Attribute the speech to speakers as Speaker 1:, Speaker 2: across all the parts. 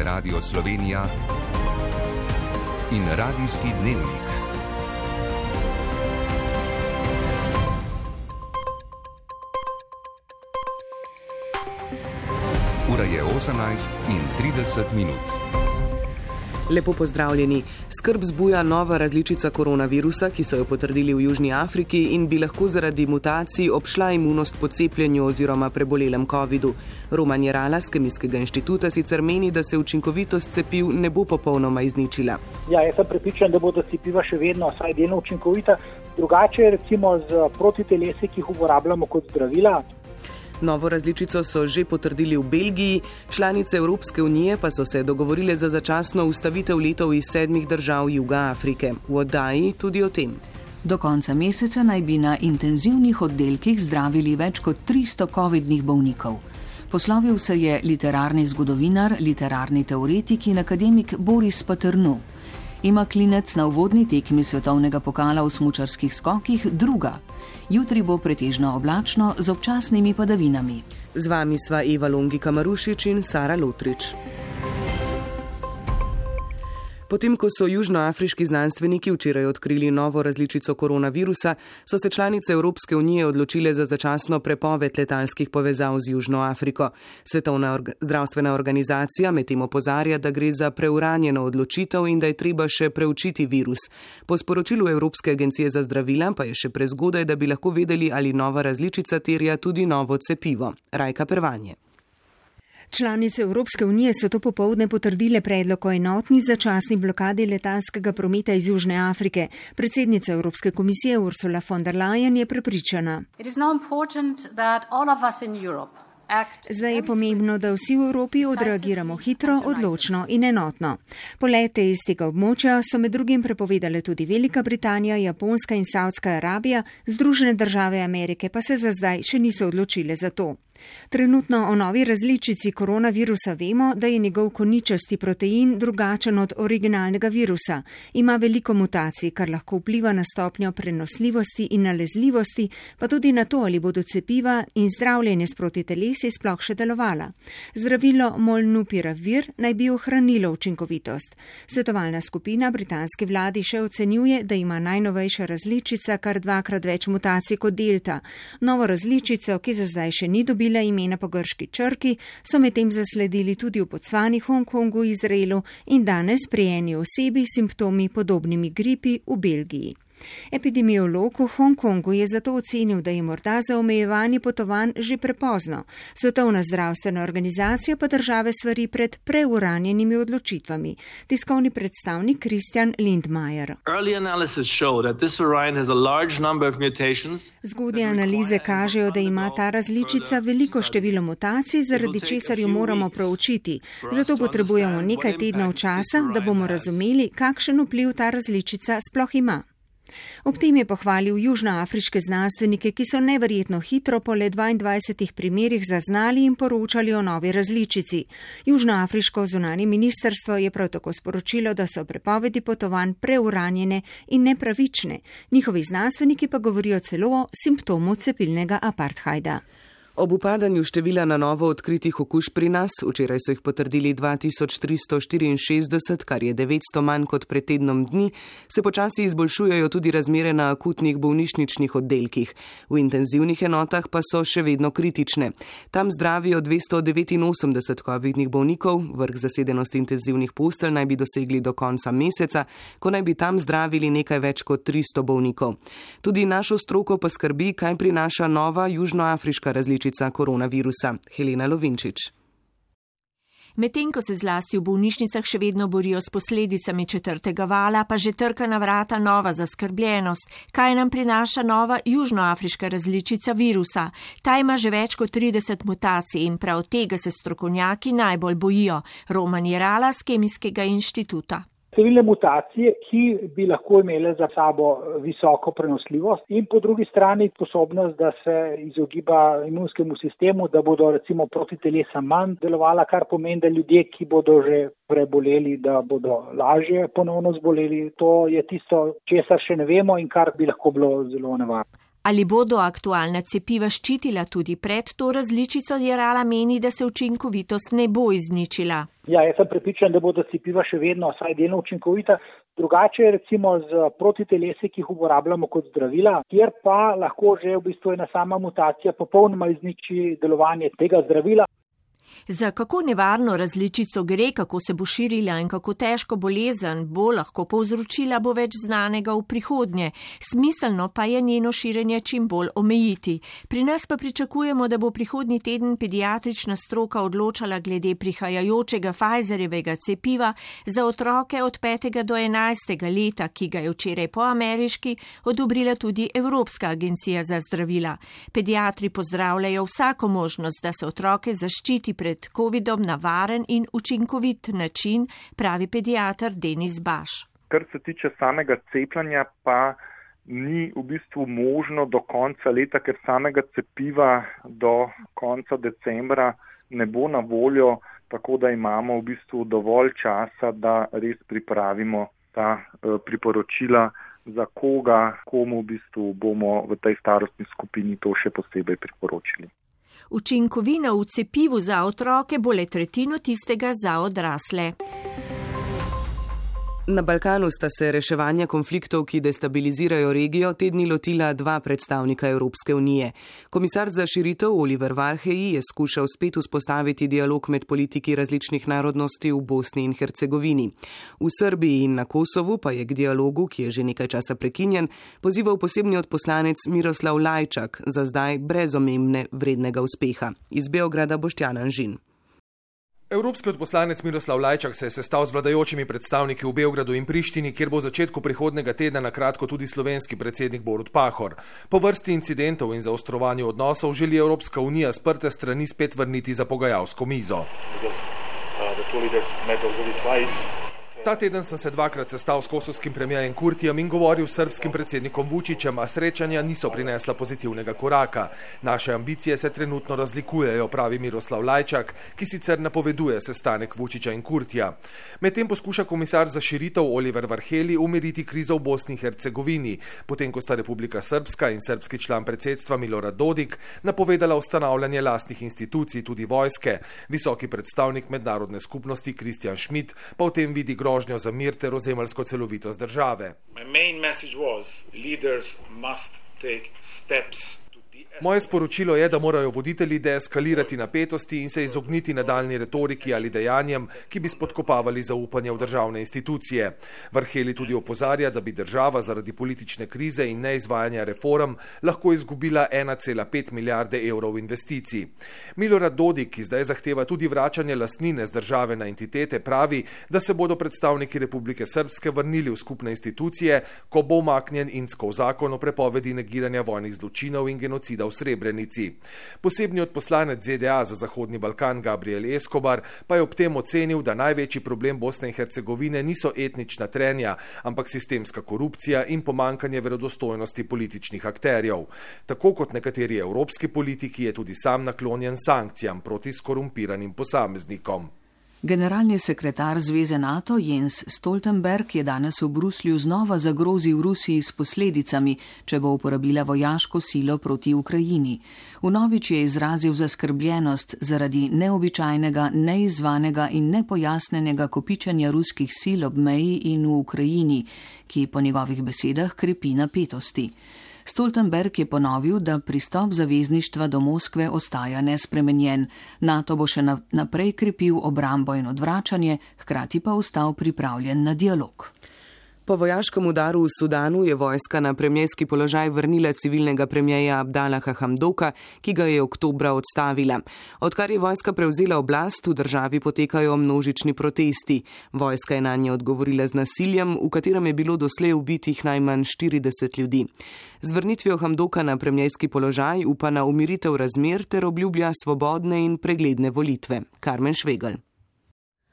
Speaker 1: Radio Slovenija in Radijski dnevnik. Ura je 18:30.
Speaker 2: Lepo pozdravljeni. Skrb zbuja nova različica koronavirusa, ki so jo potrdili v Južni Afriki in bi lahko zaradi mutacij obšla imunost po cepljenju oziroma prebolelem covidu. Roman Jerala z Kemijskega inštituta sicer meni, da se učinkovitost cepiv ne bo popolnoma izničila.
Speaker 3: Ja, jaz sem prepričan, da bodo cepiva še vedno vsaj delno učinkovita. Drugače je recimo z protitelesi, ki jih uporabljamo kot zdravila.
Speaker 2: Novo različico so že potrdili v Belgiji, članice Evropske unije pa so se dogovorile za začasno ustavitev letov iz 7 držav Juga Afrike. V oddaji tudi o tem.
Speaker 4: Do konca meseca naj bi na intenzivnih oddelkih zdravili več kot 300 covidnih bolnikov. Poslovil se je literarni zgodovinar, literarni teoretik in akademik Boris Paterno. Ima Klinec na uvodni tekmi svetovnega pokala v smučarskih skokih druga. Jutri bo pretežno oblačno z občasnimi padavinami.
Speaker 2: Z vami sva Eva Longika Marušič in Sara Lotrič. Potem, ko so južnoafriški znanstveniki včeraj odkrili novo različico koronavirusa, so se članice Evropske unije odločile za začasno prepoved letalskih povezav z Južno Afriko. Svetovna zdravstvena organizacija medtem opozarja, da gre za preuranjeno odločitev in da je treba še preučiti virus. Po sporočilu Evropske agencije za zdravila pa je še prezgodaj, da bi lahko vedeli, ali nova različica terja tudi novo cepivo. Rajka Pervanje.
Speaker 5: Članice Evropske unije so to popoldne potrdile predlog o enotni začasni blokadi letalskega prometa iz Južne Afrike. Predsednica Evropske komisije Ursula von der Leyen je prepričana. Zdaj je pomembno, da vsi v Evropi odreagiramo hitro, odločno in enotno. Polete iz tega območja so med drugim prepovedale tudi Velika Britanija, Japonska in Saudska Arabija, Združene države Amerike pa se za zdaj še niso odločile za to. Trenutno o novi različici koronavirusa vemo, da je njegov koničasti protein drugačen od originalnega virusa. Ima veliko mutacij, kar lahko vpliva na stopnjo prenosljivosti in nalezljivosti, pa tudi na to, ali bodo cepiva in zdravljenje s protitelesi sploh še delovala. Zdravilo Molnupiravir naj bi ohranilo učinkovitost. Svetovalna skupina britanski vladi še ocenjuje, da ima najnovejša različica kar 2-krat več mutacij kot delta. Novo različico, ki za zdaj še ni dobila imena po grški črki, so medtem zasledili tudi v Bocvani, Hongkongu, Izraelu in danes pri eni osebi s simptomi podobnimi gripi v Belgiji. Epidemiolog v Hongkongu je zato ocenil, da je morda za omejevanje potovanj že prepozno. Svetovna zdravstvena organizacija pa države svari pred preuranjenimi odločitvami. Tiskovni predstavnik Christian Lindmeier. Zgodnje analize kažejo, da ima ta različica veliko število mutacij, zaradi česar jo moramo proučiti. Zato potrebujemo nekaj tednov časa, da bomo razumeli, kakšen vpliv ta različica sploh ima. Ob tem je pohvalil južnoafriške znanstvenike, ki so neverjetno hitro po le 22 primerih zaznali in poročali o novi različici. Južnoafriško zunanje ministrstvo je prav tako sporočilo, da so prepovedi potovanj preuranjene in nepravične. Njihovi znanstveniki pa govorijo celo o simptomu cepilnega apartheida.
Speaker 2: Ob upadanju števila na novo odkritih okužb pri nas, včeraj so jih potrdili 2364, kar je 900 manj kot pred tednom dni, se počasi izboljšujejo tudi razmere na akutnih bolnišničnih oddelkih. V intenzivnih enotah pa so še vedno kritične. Tam zdravijo 289 covidnih bolnikov, vrh zasedenosti intenzivnih postelj naj bi dosegli do konca meseca, ko naj bi tam zdravili nekaj več kot 300 bolnikov. Tudi našo stroko pa skrbi, kaj prinaša nova južnoafriška različica koronavirusa. Helena Lovinčič.
Speaker 6: Medtem ko se zlasti v bolnišnicah še vedno borijo s posledicami 4. vala, pa že trka na vrata nova zaskrbljenost. Kaj nam prinaša nova južnoafriška različica virusa? Ta ima že več kot 30 mutacij in prav tega se strokovnjaki najbolj bojijo. Roman Jerala z Kemijskega inštituta.
Speaker 3: Številne mutacije, ki bi lahko imele za sabo visoko prenosljivost in po drugi strani sposobnost, da se izogiba imunskemu sistemu, da bodo recimo protitelesa manj delovala, kar pomeni, da ljudje, ki bodo že preboleli, da bodo lažje ponovno zboleli. To je tisto, česar še ne vemo in kar bi lahko bilo zelo nevarno.
Speaker 6: Ali bodo aktualna cepiva ščitila tudi pred to različico, Jerala meni, da se učinkovitost ne bo izničila.
Speaker 3: Ja, jaz sem prepričan, da bodo cepiva še vedno vsaj delno učinkovita. Drugače je recimo z protitelesi, ki jih uporabljamo kot zdravila, kjer pa lahko že v bistvu ena sama mutacija popolnoma izniči delovanje tega zdravila.
Speaker 6: Za kako nevarno različico gre, kako se bo širila in kako težko bolezen bo lahko povzročila, bo več znanega v prihodnje. Smiselno pa je njeno širjenje čim bolj omejiti. Pri nas pa pričakujemo, da bo prihodnji teden pediatrična stroka odločala glede prihajajočega Pfizerjevega cepiva za otroke od 5. do 11. leta, ki ga je včeraj po ameriški odobrila tudi Evropska agencija za zdravila. Pediatri pozdravljajo vsako možnost, da se otroke zaščiti pred covidom na varen in učinkovit način, pravi pediater Denis Baš.
Speaker 7: Kar se tiče samega cepljenja, pa ni v bistvu možno do konca leta, ker samega cepiva do konca decembra ne bo na voljo, tako da imamo v bistvu dovolj časa, da res pripravimo ta priporočila, za komu v bistvu bomo v tej starostni skupini to še posebej priporočili.
Speaker 6: Učinkovina v cepivu za otroke bo le tretjino tistega za odrasle.
Speaker 2: Na Balkanu sta se reševanja konfliktov, ki destabilizirajo regijo, te dni lotila dva predstavnika Evropske unije. Komisar za širitev Oliver Varhelyi je skušal spet vzpostaviti dialog med politiki različnih narodnosti v Bosni in Hercegovini. V Srbiji in na Kosovu pa je k dialogu, ki je že nekaj časa prekinjen, pozival posebni odposlanec Miroslav Lajčak, za zdaj brez omembe vrednega uspeha. Iz Beograda Boštjan Anžin.
Speaker 8: Evropski odposlanec Miroslav Lajčak se je sestal z vladajočimi predstavniki v Beogradu in Prištini, kjer bo v začetku prihodnega tedna na kratko tudi slovenski predsednik Borut Pahor. Po vrsti incidentov in zaostrovanju odnosov želi Evropska unija sprte strani spet vrniti za pogajalsko mizo. Ta teden sem se dvakrat sestal s kosovskim premijerjem Kurtijem in govoril s srbskim predsednikom Vučićem, a srečanja niso prinesla pozitivnega koraka. Naše ambicije se trenutno razlikujejo, pravi Miroslav Lajčak, ki sicer napoveduje sestanek Vučića in Kurtija. Medtem poskuša komisar za širitev Oliver Varhelyi umiriti krizo v Bosni in Hercegovini, potem ko sta Republika Srpska in srbski član predsedstva Milorad Dodik napovedala ustanavljanje lastnih institucij, tudi vojske. Visoki predstavnik mednarodne skupnosti Kristjan Schmidt pa v tem vidi grožnjo za mir ter ozemeljsko celovitost države. Moje sporočilo je, da morajo voditelji deeskalirati napetosti in se izogniti nadaljni retoriki ali dejanjem, ki bi spodkopavali zaupanje v državne institucije. Varhelyi tudi opozarja, da bi država zaradi politične krize in neizvajanja reform lahko izgubila 1,5 milijarde evrov investicij. Milorad Dodik, ki zdaj zahteva tudi vračanje lastnine z države na entitete, pravi, da se bodo predstavniki Republike Srpske vrnili v skupne institucije, ko bo umaknjen Inckov zakon o prepovedi negiranja vojnih zločinov in genocida v Srebrenici. Posebni odposlanec ZDA za Zahodni Balkan Gabriel Escobar pa je ob tem ocenil, da največji problem Bosne in Hercegovine niso etnična trenja, ampak sistemska korupcija in pomankanje verodostojnosti političnih akterjev. Tako kot nekateri evropski politiki je tudi sam naklonjen sankcijam proti skorumpiranim posameznikom.
Speaker 4: Generalni sekretar Zveze NATO Jens Stoltenberg je danes v Bruslju znova zagrozil Rusiji s posledicami, če bo uporabila vojaško silo proti Ukrajini. Vnovič je izrazil zaskrbljenost zaradi neobičajnega, neizvanega in nepojasnenega kopičenja ruskih sil ob meji in v Ukrajini, ki po njegovih besedah krepi napetosti. Stoltenberg je ponovil, da pristop zavezništva do Moskve ostaja nespremenjen. NATO bo še naprej krepil obrambo in odvračanje, hkrati pa ostal pripravljen na dialog.
Speaker 2: Po vojaškem udaru v Sudanu je vojska na premierski položaj vrnila civilnega premierja Abdalaha Hamdoka, ki ga je oktobra odstavila. Odkar je vojska prevzela oblast, v državi potekajo množični protesti. Vojska je nanje odgovorila z nasiljem, v katerem je bilo doslej ubitih najmanj 40 ljudi. Z vrnitvijo Hamdoka na premierski položaj upa na umiritev razmer ter obljublja svobodne in pregledne volitve. Karmen Švegelj.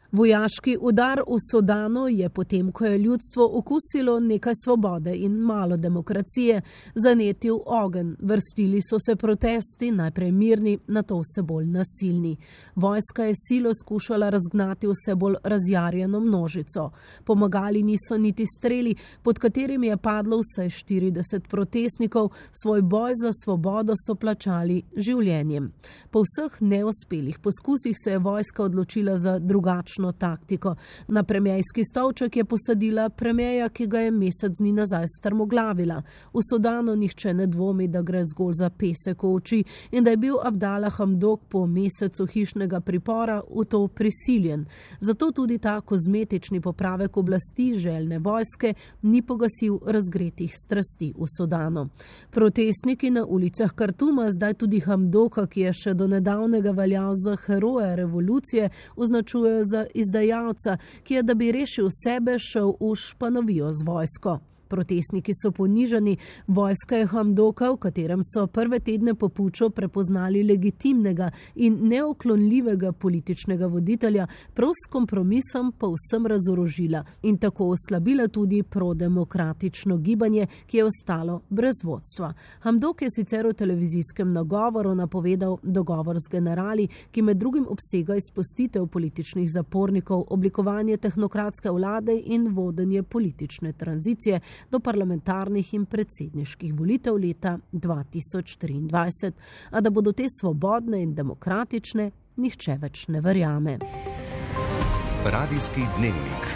Speaker 9: Vojaški udar v Sudanu je potem, ko je ljudstvo okusilo nekaj svobode in malo demokracije, zanetil ogenj. Vrstili so se protesti, najprej mirni, nato vse bolj nasilni. Vojska je silo skušala razgnati vse bolj razjarjeno množico. Pomagali niso niti streli, pod katerimi je padlo vse 40 protestnikov, svoj boj za svobodo so plačali življenjem. Po vseh neuspelih poskusih se je vojska odločila za drugačno taktiko. Na premierski stolček je posadila premierja, ki ga je mesec dni nazaj strmoglavila. V Sudanu nihče ne dvomi, da gre zgolj za pesek v oči in da je bil Abdallah Hamdok po mesecu hišnega pripora v to prisiljen. Zato tudi ta kozmetični popravek oblasti željne vojske ni pogasil razgretih strasti v Sudanu. Protestniki na ulicah Kartuma, zdaj tudi Hamdoka, ki je še do nedavnega veljal za heroja revolucije, označujejo za izdajalca, ki je, da bi rešil sebe, šel v Španovijo z vojsko. Protestniki so ponižani, vojska je Hamdoka, v katerem so prve tedne po puču prepoznali legitimnega in neoklonljivega političnega voditelja, prav s kompromisom povsem razorožila in tako oslabila tudi prodemokratično gibanje, ki je ostalo brez vodstva. Hamdok je sicer v televizijskem nagovoru napovedal dogovor z generali, ki med drugim obsega izpustitev političnih zapornikov, oblikovanje tehnokratske vlade in vodenje politične tranzicije do parlamentarnih in predsedniških volitev leta 2023, a da bodo te svobodne in demokratične, nihče več ne verjame.
Speaker 1: Radijski dnevnik.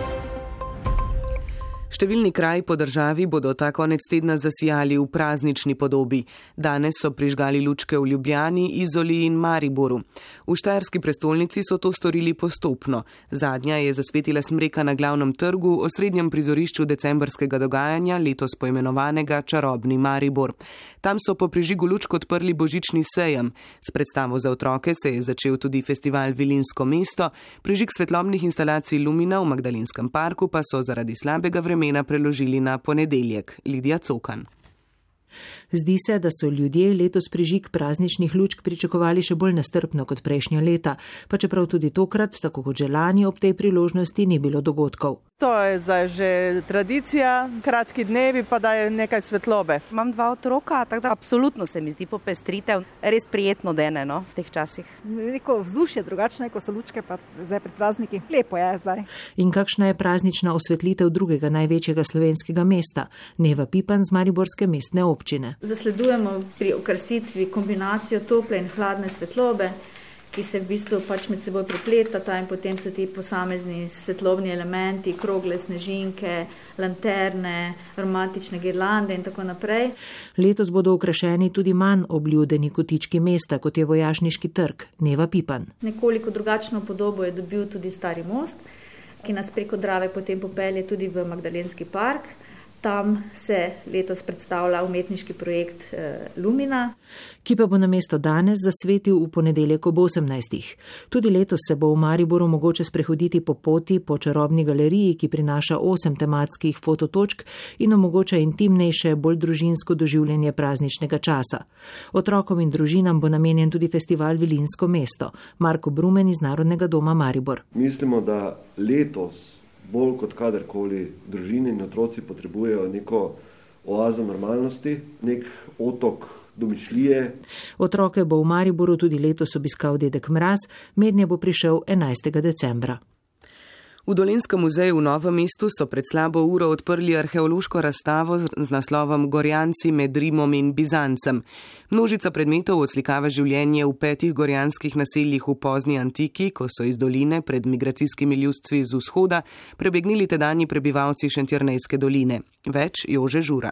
Speaker 2: Številni kraji po državi bodo ta konec tedna zasijali v praznični podobi. Danes so prižgali lučke v Ljubljani, Izoli in Mariboru. V štajerski prestolnici so to storili postopno. Zadnja je zasvetila smreka na glavnem trgu, osrednjem prizorišču decembrskega dogajanja, letos poimenovanega Čarobni Maribor. Tam so po prižigu lučk odprli božični sejem. S predstavo za otroke se je začel tudi festival Vilinsko mesto, prižig svetlobnih instalacij Lumina v Magdalenskem parku pa so zaradi slabega vremena preložili na ponedeljek. Lidija Cokan.
Speaker 10: Zdi se, da so ljudje letos prižig prazničnih lučk pričakovali še bolj nestrpno kot prejšnja leta, pa čeprav tudi tokrat, tako kot že lani, ob tej priložnosti ni bilo dogodkov.
Speaker 11: To je zdaj že tradicija, kratki dnevi pa da je nekaj svetlobe.
Speaker 12: Imam 2 otroka, tako da absolutno se mi zdi popestritev, res prijetno dene, no, v teh časih.
Speaker 13: Neko vzdušje drugačno, ko so lučke pa zdaj pred prazniki. Lepo je zdaj.
Speaker 10: In kakšna je praznična osvetlitev drugega največjega slovenskega mesta, Neva Pipan z mariborske mestne občine.
Speaker 14: Zasledujemo pri okrasitvi kombinacijo tople in hladne svetlobe, ki se v bistvu pač med seboj prepletata in potem so ti posamezni svetlobni elementi, krogle snežinke, lanterne, aromatične girlande in tako naprej.
Speaker 10: Letos bodo okrašeni tudi manj obljudeni kotički mesta, kot je Vojašniški trg, Neva Pipan.
Speaker 14: Nekoliko drugačno podobo je dobil tudi Stari most, ki nas preko Drave potem popelje tudi v Magdalenski park. Tam se letos predstavlja umetniški projekt Lumina,
Speaker 10: ki pa bo namesto danes zasvetil v ponedeljek ob 18. Tudi letos se bo v Mariboru mogoče sprehoditi po poti po čarobni galeriji, ki prinaša 8 tematskih fototočk in omogoča intimnejše, bolj družinsko doživljanje prazničnega časa. Otrokom in družinam bo namenjen tudi festival Vilinsko mesto. Marko Brumen iz Narodnega doma Maribor.
Speaker 15: Mislimo, da letos bolj kot kadarkoli družine in otroci potrebujejo neko oazo normalnosti, nek otok domišljije.
Speaker 10: Otroke bo v Mariboru tudi letos obiskal dedek Mraz, mednje bo prišel 11. decembra.
Speaker 2: V Dolenjskem muzeju v Novem mestu so pred slabo uro odprli arheološko razstavo z naslovom Gorjanci med Rimom in Bizancem. Množica predmetov odslikava življenje v 5 gorjanskih naseljih v pozni antiki, ko so iz doline pred migracijskimi ljudstvi z vzhoda prebegnili tedanji prebivalci Šentjernejske doline. Več Jože Žura.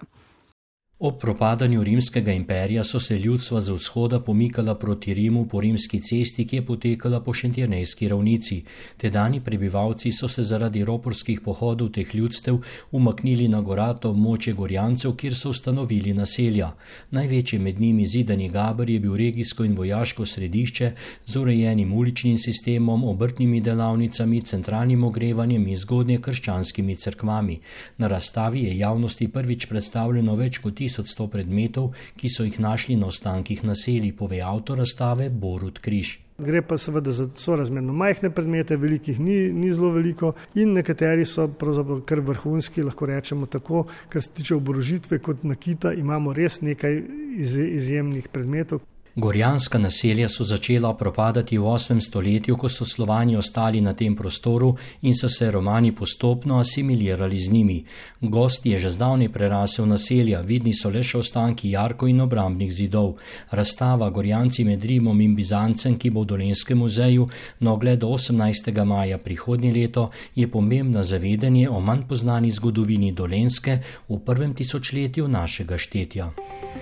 Speaker 16: Ob propadanju rimskega imperija so se ljudstva z vzhoda pomikala proti Rimu po rimski cesti, ki je potekala po Šentjernejski ravnici. Tedanji prebivalci so se zaradi roporskih pohodov teh ljudstev umaknili na gorato območje Gorjancev, kjer so ustanovili naselja. Največji med njimi Zidani Gaber je bil regijsko in vojaško središče z urejenim uličnim sistemom, obrtnimi delavnicami, centralnim ogrevanjem in zgodnje krščanskimi cerkvami. Na razstavi je javnosti prvič predstavljeno več kot 1100 predmetov, ki so jih našli na ostankih naselij, pove avtor razstave Borut Križ.
Speaker 17: Gre pa seveda za sorazmerno majhne predmete, velikih ni zelo veliko in nekateri so pravzaprav kar vrhunski, lahko rečemo tako, kar se tiče oborožitve kot nakita, imamo res nekaj izjemnih predmetov.
Speaker 16: Gorjanska naselja so začela propadati v 8. stoletju, ko so Slovani ostali na tem prostoru in so se Romani postopno asimilirali z njimi. Gost je že zdavnaj prerasel naselja, vidni so le še ostanki jarkov in obrambnih zidov. Razstava Gorjanci med Rimom in Bizancem, ki bo v Dolenjskem muzeju na ogled do 18. maja prihodnje leto, je pomembno zavedanje o manj poznani zgodovini Dolenjske v prvem tisočletju našega štetja.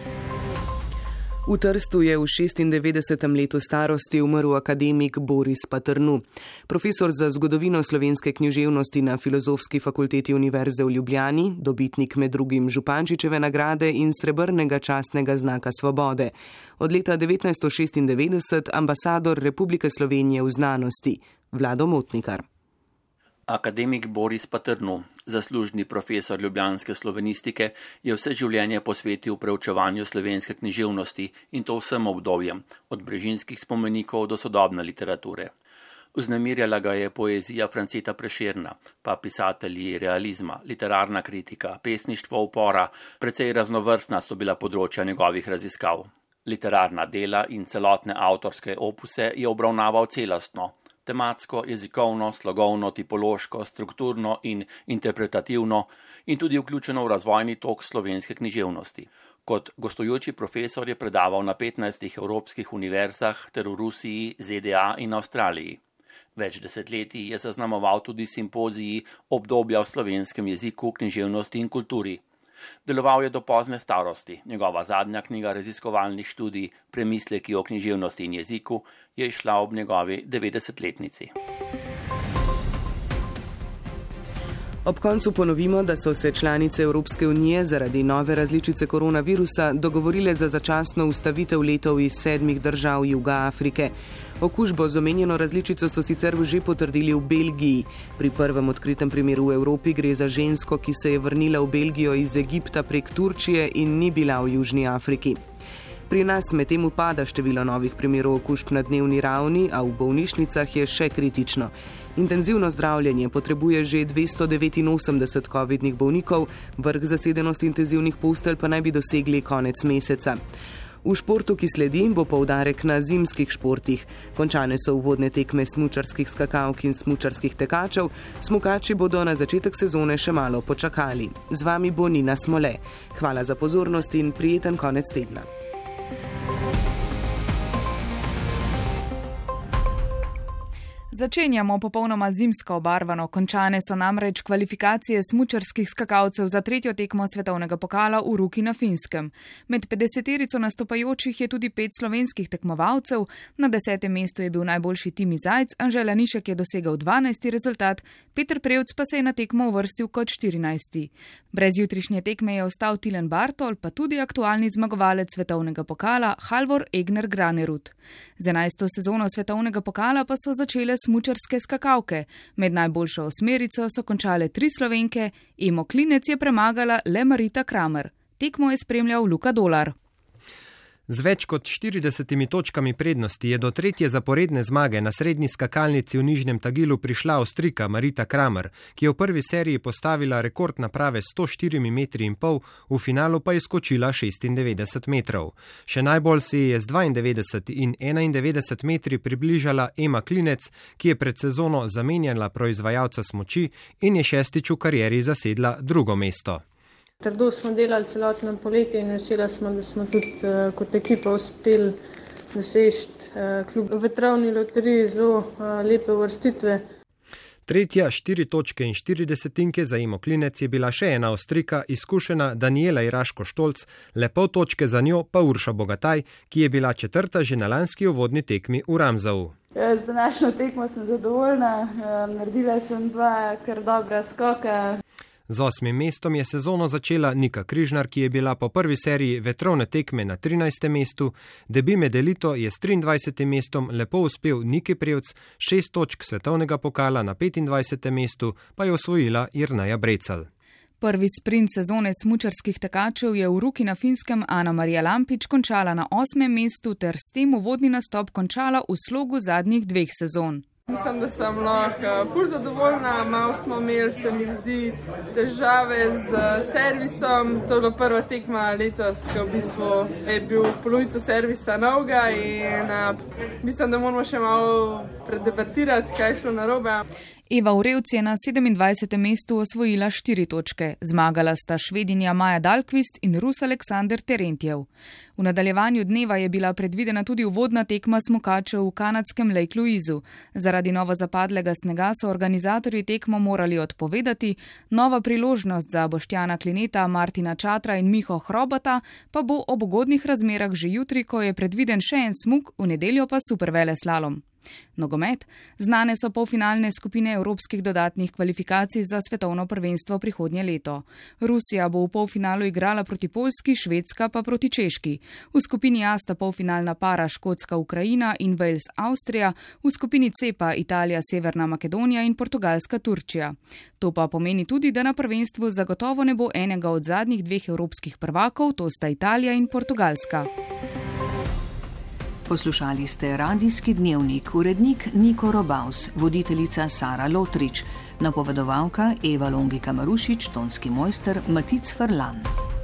Speaker 2: V Trstu je v 96. letu starosti umrl akademik Boris Paternu. Profesor za zgodovino slovenske književnosti na Filozofski fakulteti Univerze v Ljubljani, dobitnik med drugim Župančičeve nagrade in srebrnega častnega znaka svobode. Od leta 1996 ambasador Republike Slovenije v znanosti. Vlado Motnikar.
Speaker 18: Akademik Boris Paternu, zaslužni profesor ljubljanske slovenistike, je vse življenje posvetil preučevanju slovenske književnosti in to vsem obdobjem, od brežinskih spomenikov do sodobne literature. Vznemirjala ga je poezija Franceta Prešerna, pa pisatelji realizma, literarna kritika, pesništvo upora, precej raznovrstna so bila področja njegovih raziskav. Literarna dela in celotne avtorske opuse je obravnaval celostno, tematsko, jezikovno, slogovno, tipološko, strukturno in interpretativno in tudi vključeno v razvojni tok slovenske književnosti. Kot gostujoči profesor je predaval na 15 evropskih univerzah ter v Rusiji, ZDA in Avstraliji. Več desetletij je zaznamoval tudi simpoziji obdobja v slovenskem jeziku, književnosti in kulturi. Deloval je do pozne starosti. Njegova zadnja knjiga raziskovalnih študij Premisleki o književnosti in jeziku je izšla ob njegovi 90-letnici.
Speaker 2: Ob koncu ponovimo, da so se članice Evropske unije zaradi nove različice koronavirusa dogovorile za začasno ustavitev letov iz 7 držav juga Afrike. Okužbo z omenjeno različico so sicer že potrdili v Belgiji. Pri prvem odkritem primeru v Evropi gre za žensko, ki se je vrnila v Belgijo iz Egipta prek Turčije in ni bila v Južni Afriki. Pri nas medtem upada število novih primerov okužb na dnevni ravni, a v bolnišnicah je še kritično. Intenzivno zdravljenje potrebuje že 289 covidnih bolnikov, vrh zasedenosti intenzivnih postelj pa naj bi dosegli konec meseca. V športu, ki sledi, bo poudarek na zimskih športih. Končane so uvodne tekme smučarskih skakalk in smučarskih tekačev, smukači bodo na začetek sezone še malo počakali. Z vami bo Nina Smole. Hvala za pozornost in prijeten konec tedna.
Speaker 19: Začenjamo popolnoma zimsko obarvano, končane so namreč kvalifikacije smučarskih skakalcev za 3. tekmo svetovnega pokala v Ruki na Finskem. Med 50-terico nastopajočih je tudi 5 slovenskih tekmovalcev, na 10. mestu je bil najboljši Timi Zajc, Anže Lanišek je dosegal 12. rezultat, Peter Prevc pa se je na tekmo uvrstil kot 14. Brez jutrišnje tekme je ostal Tilen Bartol, pa tudi aktualni zmagovalec svetovnega pokala Halvor Egner Granerud. Z 11. sezono svetovnega pokala pa so začele smučarske skakalke. Med najboljšo osmerico so končale 3 Slovenke, Emo Klinec je premagala le Marita Kramer. Tekmo je spremljal Luka Dolar.
Speaker 20: Z več kot 40 točkami prednosti je do 3. zaporedne zmage na srednji skakalnici v Nižnem Tagilu prišla Avstrijka Marita Kramer, ki je v prvi seriji postavila rekord naprave 104,5 metri, v finalu pa je skočila 96 metrov. Še najbolj si je z 92 in 91 metri približala Ema Klinec, ki je pred sezono zamenjala proizvajalca smuči in je 6. v karieri zasedla 2. mesto.
Speaker 21: Trdo smo delali celotno poletje in vesela smo, da smo tudi kot ekipa uspeli doseči kljub vetrovni loteriji zelo lepe uvrstitve.
Speaker 20: 3. 4 točke in 4 desetinke za Emo Klinec je bila še ena Avstrijka, izkušena Daniela Iraško-Štolc, le pol točke za njo pa Urša Bogataj, ki je bila 4. že na lanski uvodni tekmi v Ramsau.
Speaker 21: Z današnjo tekmo sem zadovoljna, naredila sem 2 kar dobra skoka.
Speaker 20: Z 8. mestom je sezono začela Nika Križnar, ki je bila po prvi seriji vetrovne tekme na 13. mestu. Debi Medelito je s 23. mestom lepo uspel Niki Prevc, 6 točk svetovnega pokala na 25. mestu pa je osvojila Jerneja Brecelj.
Speaker 19: Prvi sprint sezone smučarskih tekačev je v Ruki na Finskem Ana Marija Lampič končala na 8. mestu ter s tem uvodni nastop končala v slogu zadnjih 2 sezon.
Speaker 5: Mislim, da sem lahko ful zadovoljna, malo smo imeli, se mi zdi, težave z servisom. To je bila prva tekma letos, ki v bistvu je bil polovico servisa novega in mislim, da moramo še malo predebatirati, kaj je šlo narobe.
Speaker 19: Eva Urevc je na 27. mestu osvojila 4 točke. Zmagala sta Švedinja Maja Dahlqvist in Rus Aleksander Terentjev. V nadaljevanju dneva je bila predvidena tudi uvodna tekma smukačev v kanadskem Lake Louisu. Zaradi novo zapadlega snega so organizatorji tekmo morali odpovedati. Nova priložnost za Boštjana Klineta, Martina Čatra in Miho Hrobata pa bo ob ugodnih razmerah že jutri, ko je predviden še en smuk, v nedeljo pa superveleslalom. Nogomet. Znane so polfinalne skupine evropskih dodatnih kvalifikacij za svetovno prvenstvo prihodnje leto. Rusija bo v polfinalu igrala proti Poljski, Švedska pa proti Češki. V skupini A sta polfinalna para Škotska-Ukrajina in Wales-Avstrija, v skupini C pa Italija-Severna Makedonija in Portugalska-Turčija. To pa pomeni tudi, da na prvenstvu zagotovo ne bo enega od zadnjih 2 evropskih prvakov, to sta Italija in Portugalska.
Speaker 4: Poslušali ste Radijski dnevnik, urednik Niko Robaus, voditeljica Sara Lotrič, napovedovalka Eva Longika Marušič, tonski mojster Matic Frlan.